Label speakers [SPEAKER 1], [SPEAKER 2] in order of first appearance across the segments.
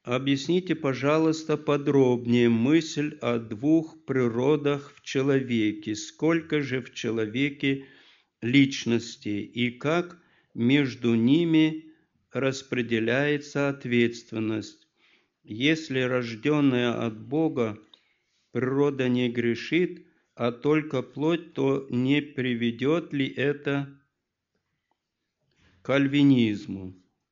[SPEAKER 1] Объясните, пожалуйста, подробнее мысль о двух природах в человеке. Сколько же в человеке личностей и как между ними распределяется ответственность? Если рожденная от Бога природа не грешит, а только плоть, то не приведет ли это к кальвинизму?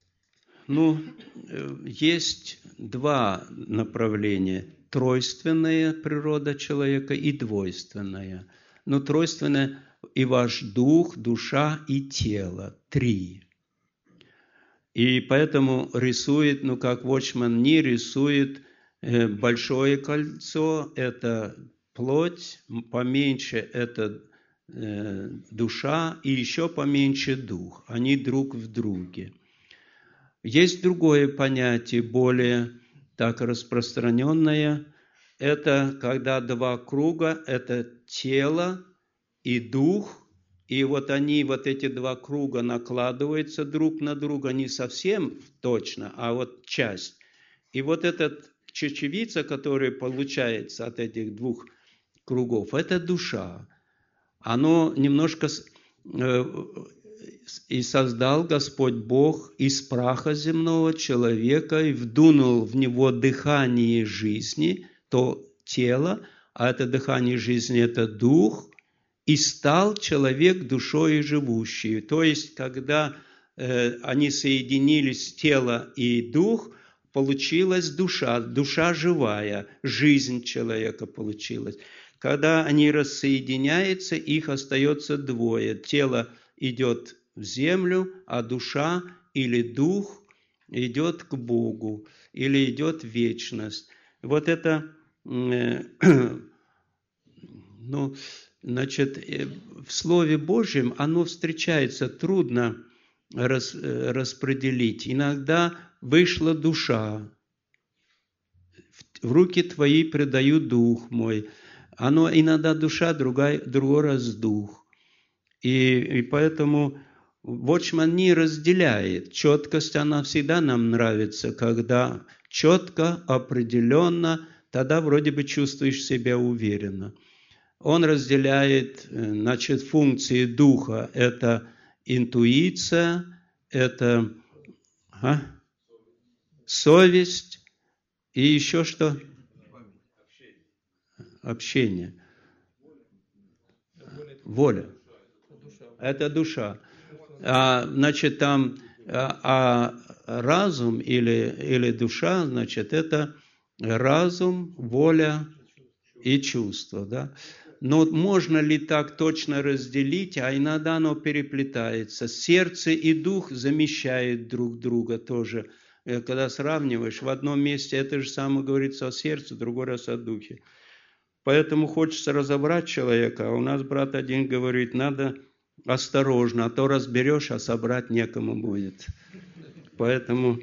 [SPEAKER 1] Есть два направления. Тройственная природа человека и двойственная. Тройственная и ваш дух, душа и тело. 3. И поэтому рисует, как Watchman Nee рисует большое кольцо, это плоть, поменьше это душа и еще поменьше дух. Они друг в друге. Есть другое понятие, более так распространенное. Это когда два круга, это тело и дух, и эти два круга накладываются друг на друга, не совсем точно, а часть. И эта чечевица, которая получается от этих двух кругов, это душа. Оно немножко... И создал Господь Бог из праха земного человека и вдунул в него дыхание жизни, то тело, а это дыхание жизни – это дух, и стал человек душой живущей. То есть, когда они соединились, тело и дух, получилась душа, душа живая, жизнь человека получилась. Когда они рассоединяются, их остается двое. Тело идет в землю, а душа или дух идет к Богу, или идет в вечность. Это, в Слове Божьем оно встречается, трудно распределить. Иногда вышла душа, в руки твои предаю дух мой. Оно иногда душа, другой раз дух. И поэтому Watchman Nee разделяет. Четкость, она всегда нам нравится, когда четко, определенно, тогда вроде бы чувствуешь себя уверенно. Он разделяет, функции духа. Это интуиция, это совесть и еще что? Общение. Воля. Это душа. Разум или душа, это разум, воля и чувство. Да? Но можно ли так точно разделить, а иногда оно переплетается. Сердце и дух замещают друг друга тоже. Когда сравниваешь, в одном месте это же самое говорится о сердце, в другой раз о духе. Поэтому хочется разобрать человека, а у нас брат один говорит, надо осторожно, а то разберешь, а собрать некому будет. Поэтому,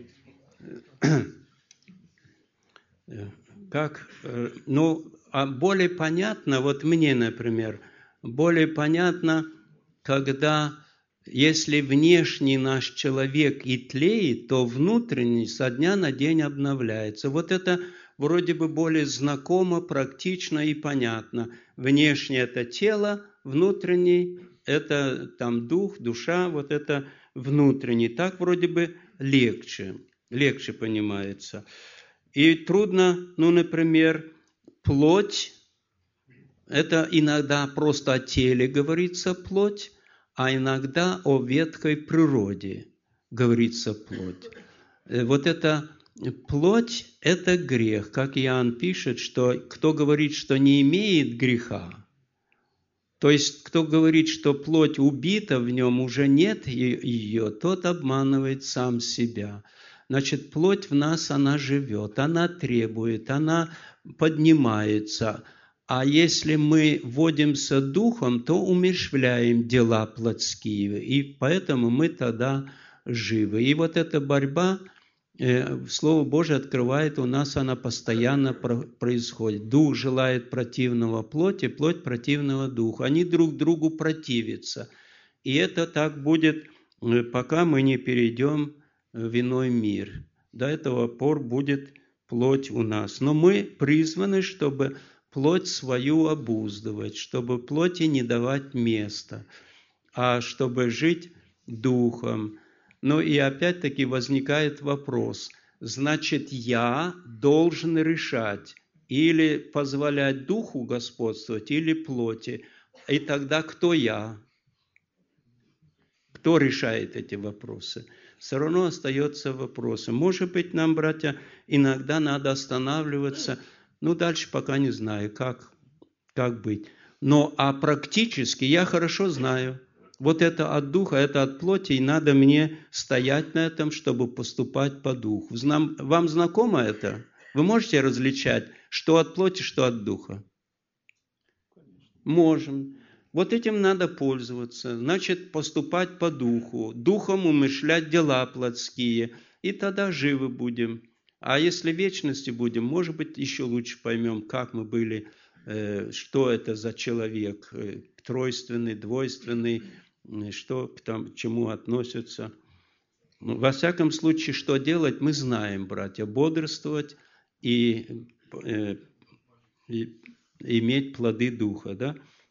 [SPEAKER 1] более понятно, мне, например, более понятно, когда, если внешний наш человек и тлеет, то внутренний со дня на день обновляется. Это вроде бы более знакомо, практично и понятно. Внешнее – это тело, внутренний – это дух, душа, это внутренний. Так вроде бы легче понимается. И трудно, например, плоть – это иногда просто о теле говорится плоть, а иногда о ветхой природе говорится плоть. Это плоть – это грех. Как Иоанн пишет, что кто говорит, что не имеет греха, то есть кто говорит, что плоть убита, в нем уже нет ее, тот обманывает сам себя. Плоть в нас, она живет, она требует, она поднимается. А если мы водимся духом, то умерщвляем дела плотские, и поэтому мы тогда живы. И эта борьба, Слово Божие открывает у нас, она постоянно происходит. Дух желает противного плоти, плоть противного духа. Они друг другу противятся. И это так будет, пока мы не перейдем в иной мир. До этого пор будет плоть у нас. Но мы призваны, чтобы плоть свою обуздывать, чтобы плоти не давать места, а чтобы жить духом. Ну и опять-таки возникает вопрос, значит, я должен решать или позволять духу господствовать, или плоти. И тогда кто я? Кто решает эти вопросы? Все равно остается вопросом. Может быть, нам, братья, иногда надо останавливаться, дальше пока не знаю, как быть. Но практически я хорошо знаю, вот это от духа, это от плоти, и надо мне стоять на этом, чтобы поступать по духу. Вам знакомо это? Вы можете различать, что от плоти, что от духа? Можем. Вот этим надо пользоваться. Значит, поступать по духу. Духом умышлять дела плотские. И тогда живы будем. А если в вечности будем, может быть, еще лучше поймем, как мы были, что это за человек. Тройственный, двойственный, что к чему относятся. Во всяком случае, что делать, мы знаем, братья. Бодрствовать и иметь плоды духа, да?